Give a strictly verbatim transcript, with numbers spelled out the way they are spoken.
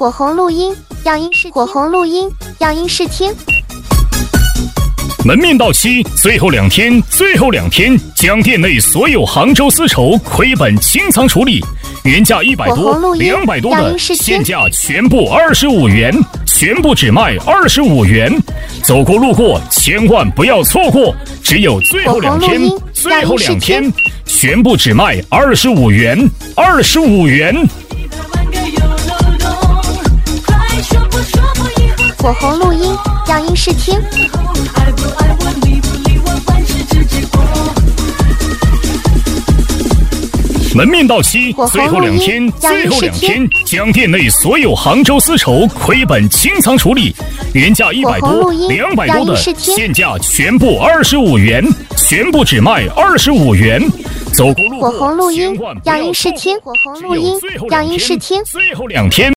火红录音，样音试火红录音，样音试听。 门面到期，最后两天，最后两天将店内所有杭州丝绸亏本清仓处理，原价一百多、两百多的现价全部二十五元，全部只卖二十五元。走过路过千万不要错过，只有最后两天，最后两天，全部只卖二十五元，二十五元。 火红录音，样音试听。 门面到期，最后两天，最后两天将店内所有杭州丝绸亏本清仓处理，原价一百多、两百多的现价全部二十五元，全部只卖二十五元。走过路过， 火红录音，样音试听。火红录音，样音试听。 最后两天。